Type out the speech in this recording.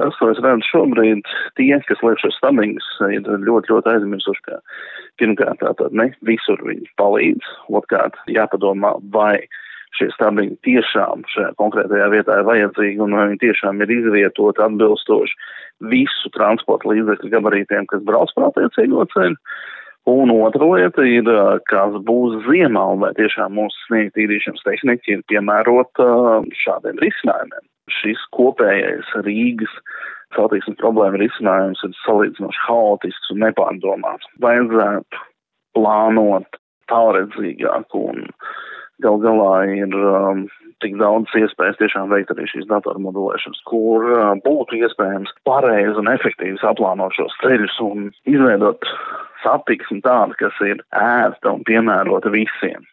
Tas, ko es redzu šobrīd, tie, kas liek šos stabiņus, ir ļoti aizmirsuši, ka pirmkārt tātad ne visur viņi palīdz, otrkārt jāpadomā, vai šie stabiņi tiešām šajā konkrētajā vietā ir vajadzīgi un vai viņi tiešām ir izvietoti atbilstoši visu transporta līdzekļu gabarītiem, kas brauc par attiecīgo ceļu. Un otra lieta ir, kas būs ziemā un vai tiešām mūsu sniega tīrīšanas tehniķi ir piemērota šādiem risinājumiem. Šis kopējais Rīgas satiksmes problēma risinājums ir salīdzinoši haotisks un nepārdomāts. Vajadzētu plānot tālredzīgāk un gal galā ir tik daudz iespējas tiešām veikt arī šīs datormodulēšanas, kur būtu iespējams pareizi un efektīvi saplānot šos ceļus un izveidot satiksmi tādu, kas ir ērta un piemērota visiem.